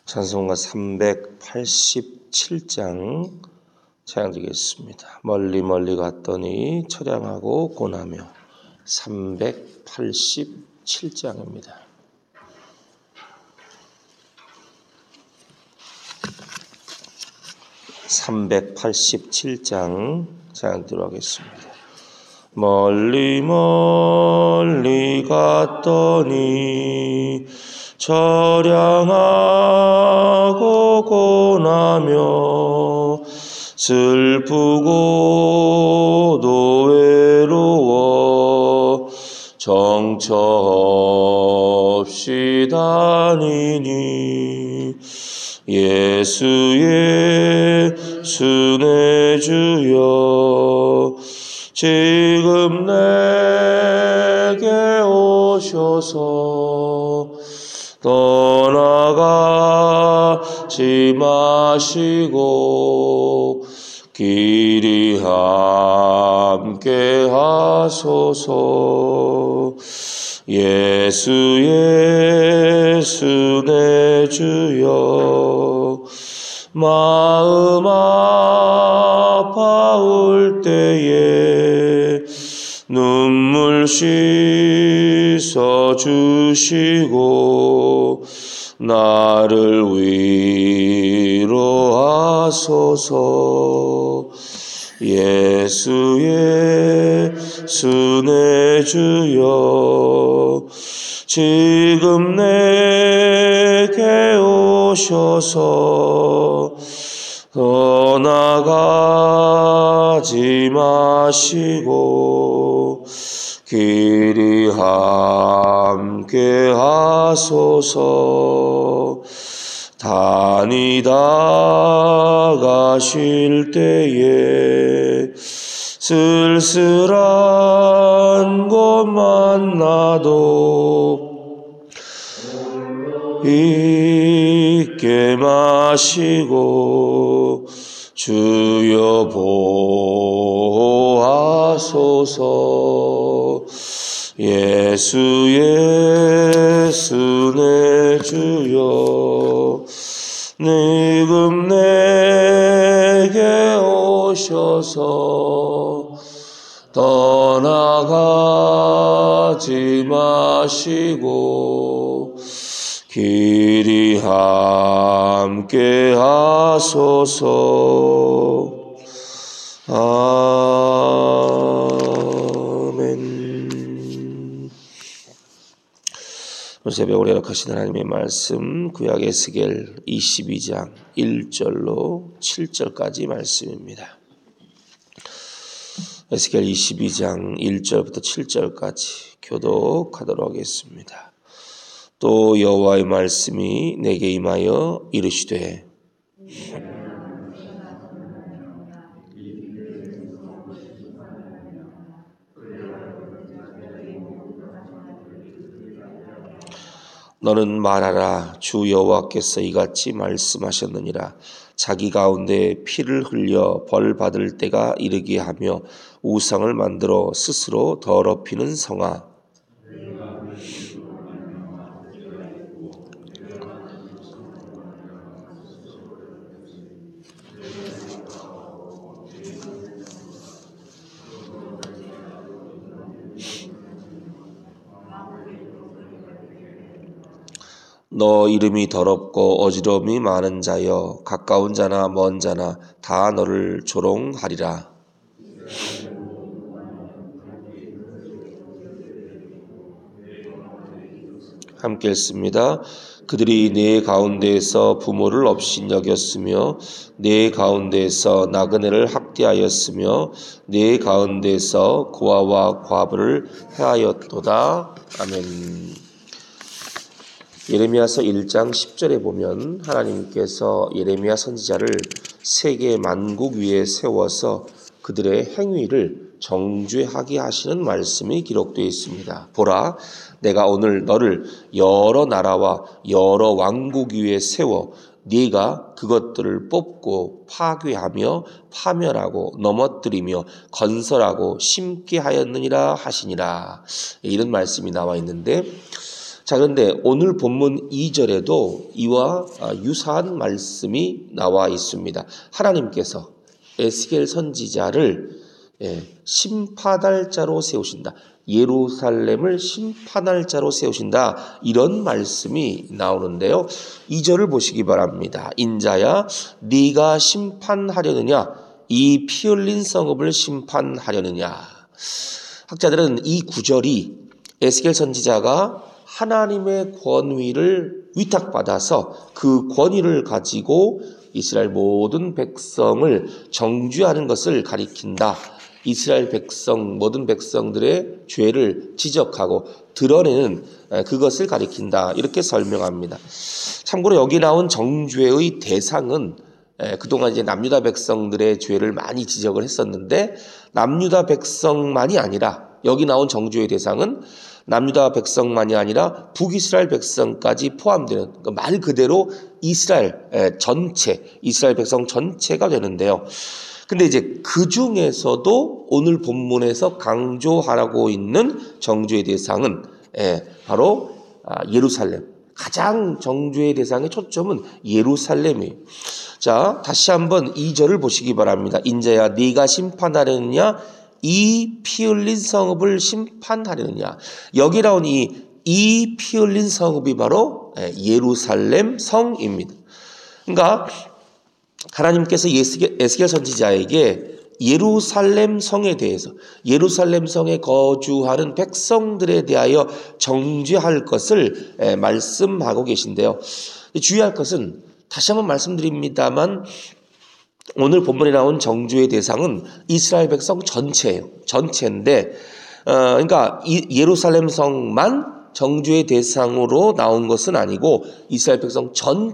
찬송가 387장 찬양드리겠습니다. 멀리 멀리 갔더니 처량하고 고나며 387장입니다. (387장) 찬양드리도록 하겠습니다. 멀리 멀리 갔더니 처량하고 고나며 슬프고도 외로워 정처 없이 다니니 예수의 순회 주여 지금 내게 오셔서 떠나가지 마시고 길이 함께 하소서. 예수의 순회 주여 마음 아파올 때에 눈물 씻어 주시고 나를 위로하소서. 예수의 순회 주여 지금 내게 오셔서 떠나가지 마시고 길이 함께 하소서. 다니다가 쉴 때에 쓸쓸한 곳 만나도 있게 마시고 주여 보호하소서. 예수의 순회 주여 지금 내게 오셔서 떠나가지 마시고 길이 함께 하소서. 아멘. 오늘 새벽 우리 허락하신 하나님의 말씀 구약 에스겔 22장 1절로 7절까지 말씀입니다. 에스겔 22장 1절부터 7절까지 교독하도록 하겠습니다. 또 여호와의 말씀이 내게 임하여 이르시되 너는 말하라. 주 여호와께서 이같이 말씀하셨느니라. 자기 가운데 피를 흘려 벌 받을 때가 이르게 하며 우상을 만들어 스스로 더럽히는 성아, 너 이름이 더럽고 어지러움이 많은 자여 가까운 자나 먼 자나 다 너를 조롱하리라. 함께 읽습니다. 그들이 내 가운데에서 부모를 업신여겼으며 내 가운데에서 나그네를 학대하였으며 내 가운데에서 고아와 과부를 해하였도다. 아멘. 예레미야서 1장 10절에 보면 하나님께서 예레미야 선지자를 세계 만국 위에 세워서 그들의 행위를 정죄하게 하시는 말씀이 기록되어 있습니다. 보라, 내가 오늘 너를 여러 나라와 여러 왕국 위에 세워 네가 그것들을 뽑고 파괴하며 파멸하고 넘어뜨리며 건설하고 심게 하였느니라 하시니라. 이런 말씀이 나와 있는데 자, 그런데 오늘 본문 2절에도 이와 유사한 말씀이 나와 있습니다. 하나님께서 에스겔 선지자를 심판할 자로 세우신다. 예루살렘을 심판할 자로 세우신다. 이런 말씀이 나오는데요. 2절을 보시기 바랍니다. 인자야, 네가 심판하려느냐? 이 피 흘린 성읍을 심판하려느냐? 학자들은 이 구절이 에스겔 선지자가 하나님의 권위를 위탁받아서 그 권위를 가지고 이스라엘 모든 백성을 정죄하는 것을 가리킨다. 이스라엘 백성, 모든 백성들의 죄를 지적하고 드러내는 그것을 가리킨다. 이렇게 설명합니다. 참고로 여기 나온 정죄의 대상은 그동안 이제 남유다 백성들의 죄를 많이 지적을 했었는데 남유다 백성만이 아니라 여기 나온 정죄의 대상은 남유다 백성만이 아니라 북이스라엘 백성까지 포함되는 말 그대로 이스라엘 전체, 이스라엘 백성 전체가 되는데요. 근데 이제 그 중에서도 오늘 본문에서 강조하라고 있는 정죄의 대상은 바로 예루살렘. 가장 정죄의 대상의 초점은 예루살렘이에요. 자, 다시 한번 2절을 보시기 바랍니다. 인자야, 네가 심판하려느냐? 이 피 흘린 성읍을 심판하려느냐? 여기 나온 이 피 흘린 성읍이 바로 예루살렘 성입니다. 그러니까 하나님께서 에스겔 선지자에게 예루살렘 성에 대해서 예루살렘 성에 거주하는 백성들에 대하여 정죄할 것을 말씀하고 계신데요. 주의할 것은 다시 한번 말씀드립니다만 오늘 본문에 나온 정죄의 대상은 이스라엘 백성 전체예요. 전체인데 그러니까 예루살렘 성만 정죄의 대상으로 나온 것은 아니고 이스라엘 백성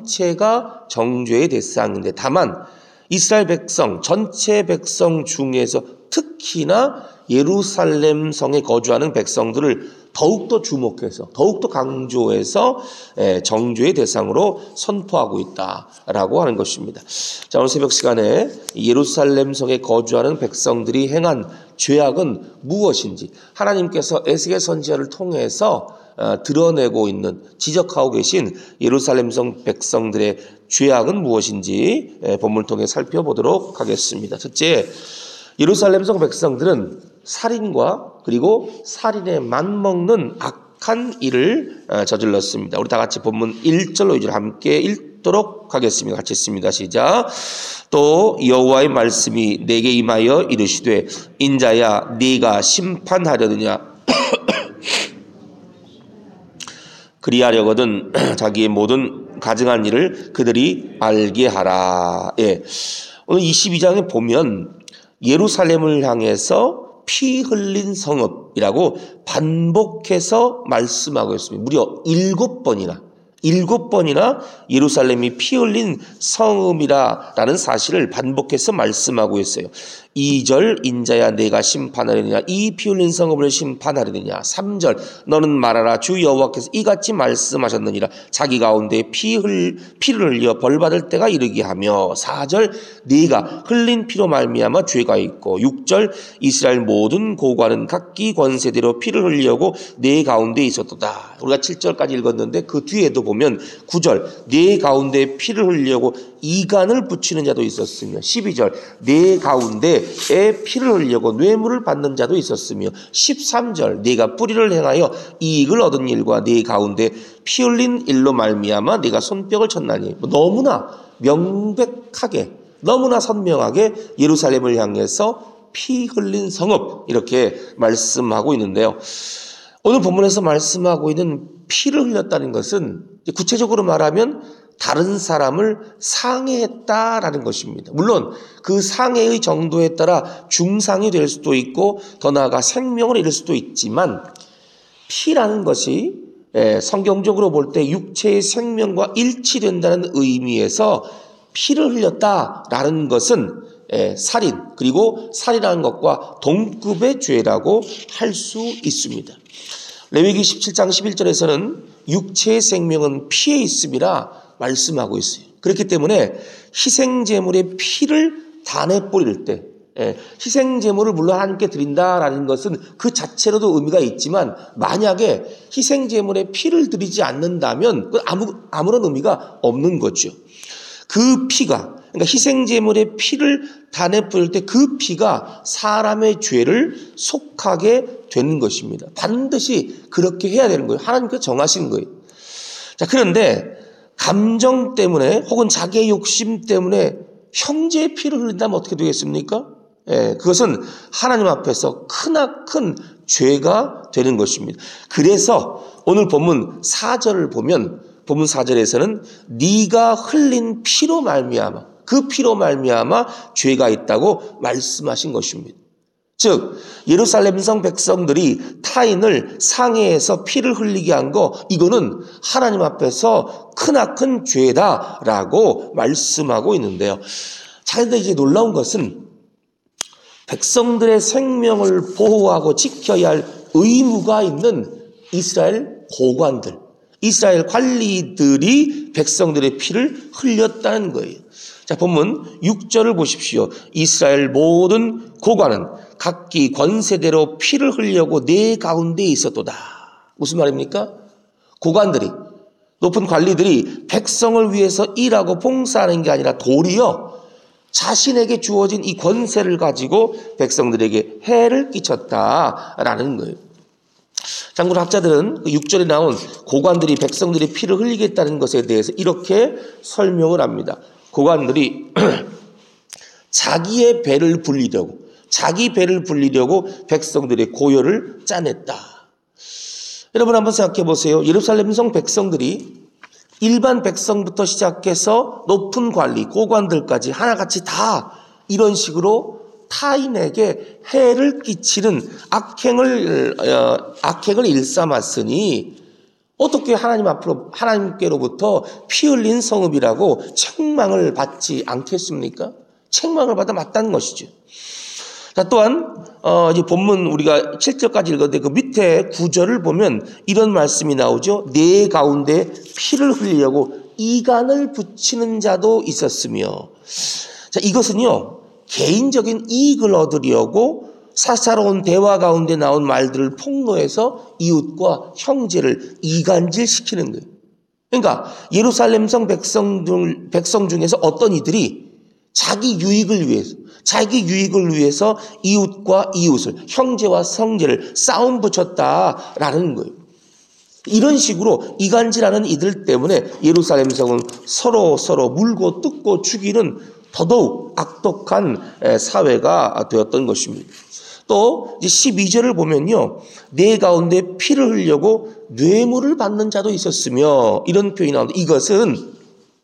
전체가 정죄의 대상인데 다만 이스라엘 백성 전체 백성 중에서 특히나 예루살렘 성에 거주하는 백성들을 더욱더 주목해서 더욱더 강조해서 정죄의 대상으로 선포하고 있다라고 하는 것입니다. 자, 오늘 새벽 시간에 예루살렘 성에 거주하는 백성들이 행한 죄악은 무엇인지 하나님께서 에스겔 선지자를 통해서 드러내고 있는 지적하고 계신 예루살렘 성 백성들의 죄악은 무엇인지 본문을 통해 살펴보도록 하겠습니다. 첫째, 예루살렘 성 백성들은 살인과 그리고 살인에 맞먹는 악한 일을 저질렀습니다. 우리 다 같이 본문 1절로 2절 함께 읽도록 하겠습니다. 같이 읽습니다. 시작. 또 여호와의 말씀이 내게 임하여 이르시되 인자야 네가 심판하려느냐? 그리하려거든 자기의 모든 가증한 일을 그들이 알게 하라. 오늘 22장에 보면 예루살렘을 향해서 피 흘린 성읍이라고 반복해서 말씀하고 있습니다. 무려 7번이나 예루살렘이 피 흘린 성읍이라는 사실을 반복해서 말씀하고 있어요. 2절 인자야 내가 심판하려느냐 이 피 흘린 성읍을 심판하려느냐. 3절 너는 말하라 주 여호와께서 이같이 말씀하셨느니라 자기 가운데 피를 흘려 벌받을 때가 이르게 하며. 4절 네가 흘린 피로 말미암아 죄가 있고. 6절 이스라엘 모든 고관은 각기 권세대로 피를 흘리려고 내 가운데 있었도다. 우리가 7절까지 읽었는데 그 뒤에도 보면 9절 내 가운데 피를 흘리려고 이간을 붙이는 자도 있었으며 12절 내 가운데에 피를 흘리려고 뇌물을 받는 자도 있었으며 13절 네가 뿌리를 행하여 이익을 얻은 일과 네 가운데 피 흘린 일로 말미암아 네가 손뼉을 쳤나니. 너무나 명백하게 너무나 선명하게 예루살렘을 향해서 피 흘린 성읍 이렇게 말씀하고 있는데요. 오늘 본문에서 말씀하고 있는 피를 흘렸다는 것은 구체적으로 말하면 다른 사람을 상해했다라는 것입니다. 물론 그 상해의 정도에 따라 중상이 될 수도 있고 더 나아가 생명을 잃을 수도 있지만 피라는 것이 성경적으로 볼 때 육체의 생명과 일치된다는 의미에서 피를 흘렸다라는 것은 살인 그리고 살인하는 것과 동급의 죄라고 할 수 있습니다. 레위기 17장 11절에서는 육체의 생명은 피에 있음이라 말씀하고 있어요. 그렇기 때문에 희생제물의 피를 단에 뿌릴 때 희생 제물을 물론 하나님께 드린다라는 것은 그 자체로도 의미가 있지만 만약에 희생 제물에 피를 드리지 않는다면 아무런 의미가 없는 거죠. 그 피가 그러니까 희생 제물의 피를 단에 뿌릴 때 그 피가 사람의 죄를 속하게 되는 것입니다. 반드시 그렇게 해야 되는 거예요. 하나님께서 정하신 거예요. 자, 그런데 감정 때문에 혹은 자기의 욕심 때문에 형제의 피를 흘린다면 어떻게 되겠습니까? 그것은 하나님 앞에서 크나큰 죄가 되는 것입니다. 그래서 오늘 본문 4절을 보면 본문 4절에서는 네가 흘린 피로 말미암아 그 피로 말미암아 죄가 있다고 말씀하신 것입니다. 즉 예루살렘 성 백성들이 타인을 상해해서 피를 흘리게 한 거 이거는 하나님 앞에서 크나큰 죄다라고 말씀하고 있는데요. 자, 그런데 이제 놀라운 것은 백성들의 생명을 보호하고 지켜야 할 의무가 있는 이스라엘 고관들, 이스라엘 관리들이 백성들의 피를 흘렸다는 거예요. 자, 본문 6절을 보십시오. 이스라엘 모든 고관은 각기 권세대로 피를 흘리려고 내 가운데 있었도다. 무슨 말입니까? 고관들이, 높은 관리들이 백성을 위해서 일하고 봉사하는 게 아니라 도리어 자신에게 주어진 이 권세를 가지고 백성들에게 해를 끼쳤다라는 거예요. 참고로 학자들은 6절에 나온 고관들이 백성들의 피를 흘리겠다는 것에 대해서 이렇게 설명을 합니다. 고관들이 자기 배를 불리려고 백성들의 고열을 짜냈다. 여러분 한번 생각해 보세요. 예루살렘 성 백성들이 일반 백성부터 시작해서 높은 관리, 고관들까지 하나같이 다 이런 식으로 타인에게 해를 끼치는 악행을 일삼았으니 어떻게 하나님께로부터 피 흘린 성읍이라고 책망을 받지 않겠습니까? 책망을 받아 맞다는 것이죠. 자, 또한 이제 본문 우리가 7절까지 읽었는데 그 밑에 9절을 보면 이런 말씀이 나오죠. 내 가운데 피를 흘리려고 이간을 붙이는 자도 있었으며. 자, 이것은요 개인적인 이익을 얻으려고 사사로운 대화 가운데 나온 말들을 폭로해서 이웃과 형제를 이간질시키는 거예요. 그러니까 예루살렘 성 백성 중에서 어떤 이들이 자기 유익을 위해서 이웃과 이웃을, 형제와 형제를 싸움 붙였다라는 거예요. 이런 식으로 이간질하는 이들 때문에 예루살렘 성은 서로 물고 뜯고 죽이는 더더욱 악독한 사회가 되었던 것입니다. 또 12절을 보면요. 내 가운데 피를 흘려고 뇌물을 받는 자도 있었으며 이런 표현이 나오는데 이것은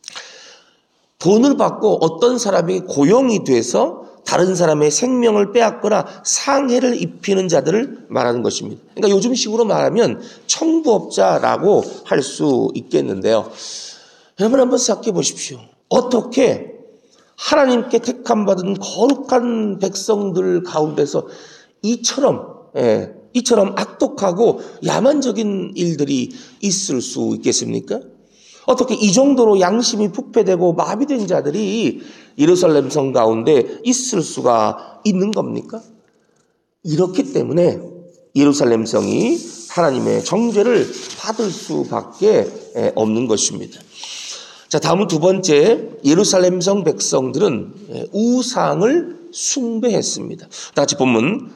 돈을 받고 어떤 사람이 고용이 돼서 다른 사람의 생명을 빼앗거나 상해를 입히는 자들을 말하는 것입니다. 그러니까 요즘식으로 말하면 청부업자라고 할 수 있겠는데요. 여러분 한번 생각해 보십시오. 어떻게 하나님께 택함받은 거룩한 백성들 가운데서 이처럼 악독하고 야만적인 일들이 있을 수 있겠습니까? 어떻게 이 정도로 양심이 부패되고 마비된 자들이 예루살렘 성 가운데 있을 수가 있는 겁니까? 이렇기 때문에 예루살렘 성이 하나님의 정죄를 받을 수밖에 없는 것입니다. 자, 다음은 두 번째, 예루살렘 성 백성들은 우상을 숭배했습니다. 다 같이 본문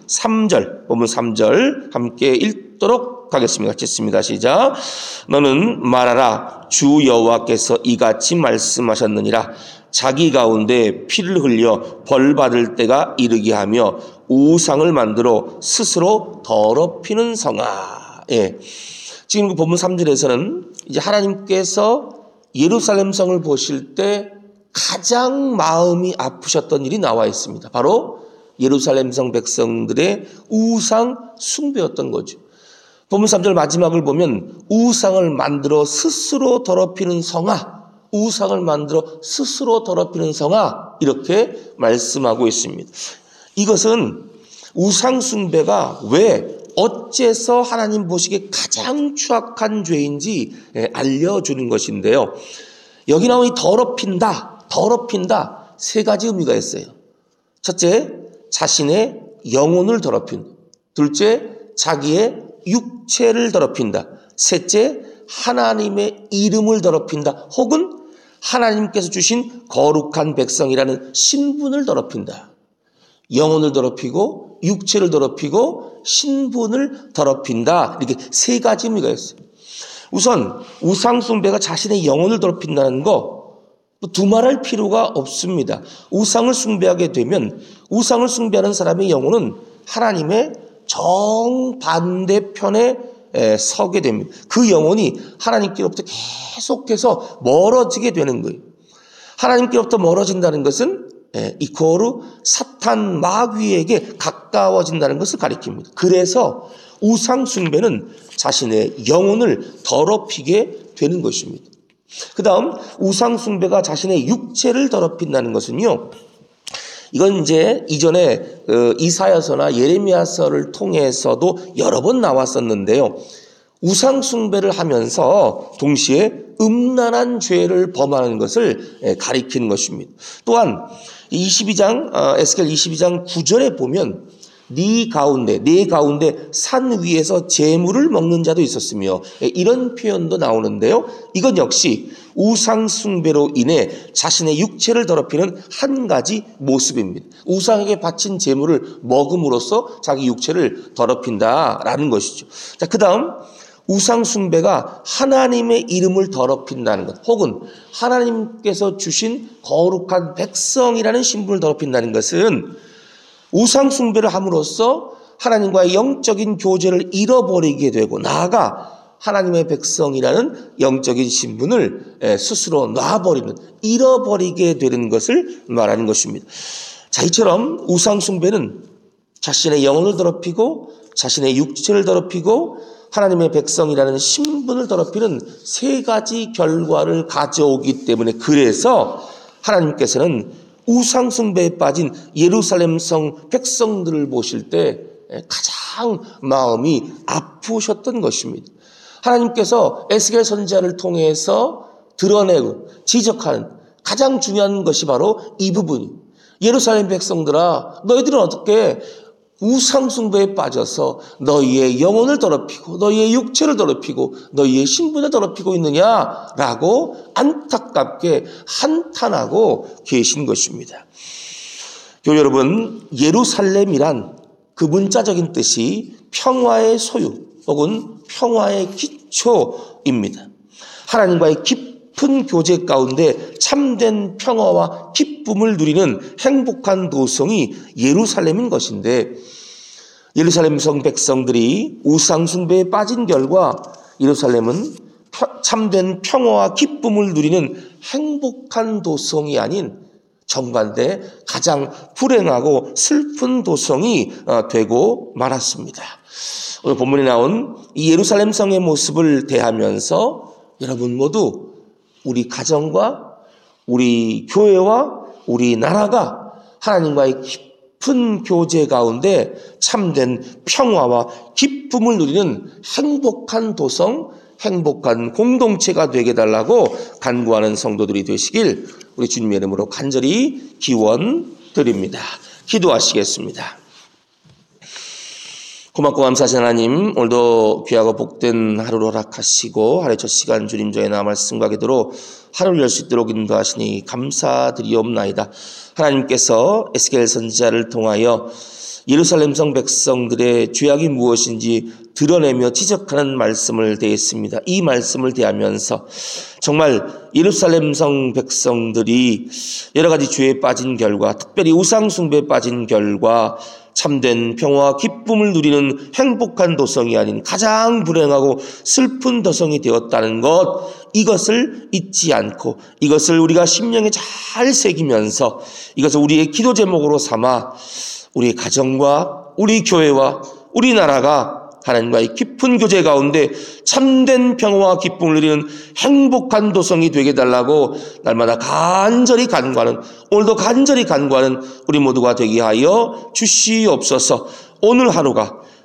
3절 함께 읽도록 하겠습니다. 같이 읽습니다. 시작. 너는 말하라. 주 여호와께서 이같이 말씀하셨느니라. 자기 가운데 피를 흘려 벌 받을 때가 이르게 하며 우상을 만들어 스스로 더럽히는 성아. 지금 그 본문 3절에서는 이제 하나님께서 예루살렘 성을 보실 때 가장 마음이 아프셨던 일이 나와 있습니다. 바로 예루살렘 성 백성들의 우상 숭배였던 거죠. 본문 3절 마지막을 보면 우상을 만들어 스스로 더럽히는 성아, 이렇게 말씀하고 있습니다. 이것은 우상 숭배가 왜 어째서 하나님 보시기에 가장 추악한 죄인지 알려주는 것인데요. 여기 나온 이 더럽힌다 세 가지 의미가 있어요. 첫째, 자신의 영혼을 더럽힌다. 둘째, 자기의 육체를 더럽힌다. 셋째, 하나님의 이름을 더럽힌다. 혹은 하나님께서 주신 거룩한 백성이라는 신분을 더럽힌다. 영혼을 더럽히고 육체를 더럽히고 신분을 더럽힌다. 이렇게 세 가지 의미가 있어요. 우선 우상숭배가 자신의 영혼을 더럽힌다는 거 두말할 필요가 없습니다. 우상을 숭배하게 되면 우상을 숭배하는 사람의 영혼은 하나님의 정반대편에 서게 됩니다. 그 영혼이 하나님께로부터 계속해서 멀어지게 되는 거예요. 하나님께로부터 멀어진다는 것은 이코르 사탄 마귀에게 가까워진다는 것을 가리킵니다. 그래서 우상 숭배는 자신의 영혼을 더럽히게 되는 것입니다. 그 다음 우상 숭배가 자신의 육체를 더럽힌다는 것은요, 이건 이제 이전에 이사야서나 예레미야서를 통해서도 여러 번 나왔었는데요. 우상 숭배를 하면서 동시에 음란한 죄를 범하는 것을 가리키는 것입니다. 또한 22장 에스겔 22장 9절에 보면 네 가운데 산 위에서 재물을 먹는 자도 있었으며 이런 표현도 나오는데요. 이건 역시 우상 숭배로 인해 자신의 육체를 더럽히는 한 가지 모습입니다. 우상에게 바친 재물을 먹음으로써 자기 육체를 더럽힌다라는 것이죠. 자, 그다음 우상 숭배가 하나님의 이름을 더럽힌다는 것, 혹은 하나님께서 주신 거룩한 백성이라는 신분을 더럽힌다는 것은 우상 숭배를 함으로써 하나님과의 영적인 교제를 잃어버리게 되고 나아가 하나님의 백성이라는 영적인 신분을 스스로 놔버리는, 잃어버리게 되는 것을 말하는 것입니다. 자, 이처럼 우상 숭배는 자신의 영혼을 더럽히고 자신의 육체를 더럽히고 하나님의 백성이라는 신분을 더럽히는 세 가지 결과를 가져오기 때문에, 그래서 하나님께서는 우상 숭배에 빠진 예루살렘 성 백성들을 보실 때 가장 마음이 아프셨던 것입니다. 하나님께서 에스겔 선지자를 통해서 드러내고 지적하는 가장 중요한 것이 바로 이 부분이에요. 예루살렘 백성들아, 너희들은 어떻게 우상 숭배에 빠져서 너희의 영혼을 더럽히고 너희의 육체를 더럽히고 너희의 신분을 더럽히고 있느냐라고 안타깝게 한탄하고 계신 것입니다. 교회 여러분, 예루살렘이란 그 문자적인 뜻이 평화의 소유 혹은 평화의 기초입니다. 하나님과의 깊은 교제 가운데 참된 평화와 기쁨을 누리는 행복한 도성이 예루살렘인 것인데, 예루살렘 성 백성들이 우상 숭배에 빠진 결과 예루살렘은 참된 평화와 기쁨을 누리는 행복한 도성이 아닌 정반대 가장 불행하고 슬픈 도성이 되고 말았습니다. 오늘 본문에 나온 이 예루살렘 성의 모습을 대하면서 여러분 모두 우리 가정과 우리 교회와 우리 나라가 하나님과의 깊은 교제 가운데 참된 평화와 기쁨을 누리는 행복한 도성, 행복한 공동체가 되게 달라고 간구하는 성도들이 되시길 우리 주님의 이름으로 간절히 기원드립니다. 기도하시겠습니다. 고맙고 감사하신 하나님, 오늘도 귀하고 복된 하루로 허락하시고 하루의 첫 시간 주님 저의 나 말씀과 기도로 하루를 열 수 있도록 인도하시니 감사드리옵나이다. 하나님께서 에스겔 선지자를 통하여 예루살렘 성 백성들의 죄악이 무엇인지 드러내며 지적하는 말씀을 대했습니다. 이 말씀을 대하면서 정말 예루살렘 성 백성들이 여러 가지 죄에 빠진 결과, 특별히 우상 숭배에 빠진 결과 참된 평화와 기쁨을 누리는 행복한 도성이 아닌 가장 불행하고 슬픈 도성이 되었다는 것, 이것을 잊지 않고 이것을 우리가 심령에 잘 새기면서 이것을 우리의 기도 제목으로 삼아 우리 가정과 우리 교회와 우리나라가 하나님과의 깊은 교제 가운데 참된 평화와 기쁨을 누리는 행복한 도성이 되게 달라고 날마다 간절히 간구하는, 오늘도 간절히 간구하는 우리 모두가 되게 하여 주시옵소서. 오늘 하루가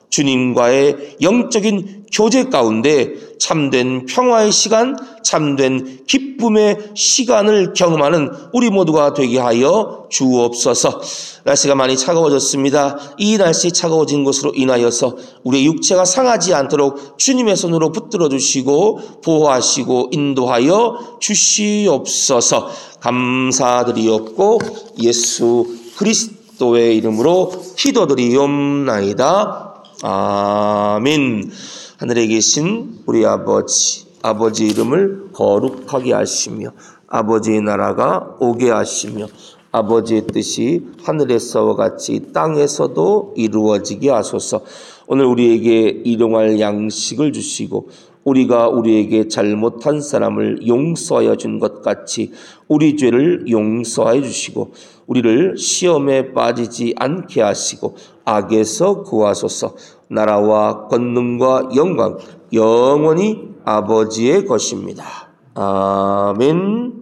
주님과의 영적인 교제 가운데 참된 평화의 시간, 참된 기쁨의 시간을 경험하는 우리 모두가 되게 하여 주옵소서. 날씨가 많이 차가워졌습니다. 이 날씨 차가워진 것으로 인하여서 우리의 육체가 상하지 않도록 주님의 손으로 붙들어 주시고 보호하시고 인도하여 주시옵소서. 감사드리옵고 예수 그리스도의 이름으로 기도드리옵나이다. 아멘. 하늘에 계신 우리 아버지 이름을 거룩하게 하시며 아버지의 나라가 오게 하시며 아버지의 뜻이 하늘에서와 같이 땅에서도 이루어지게 하소서. 오늘 우리에게 일용할 양식을 주시고 우리가 우리에게 잘못한 사람을 용서하여 준 것 같이 우리 죄를 용서하여 주시고 우리를 시험에 빠지지 않게 하시고 악에서 구하소서. 나라와 권능과 영광 영원히 아버지의 것입니다. 아멘.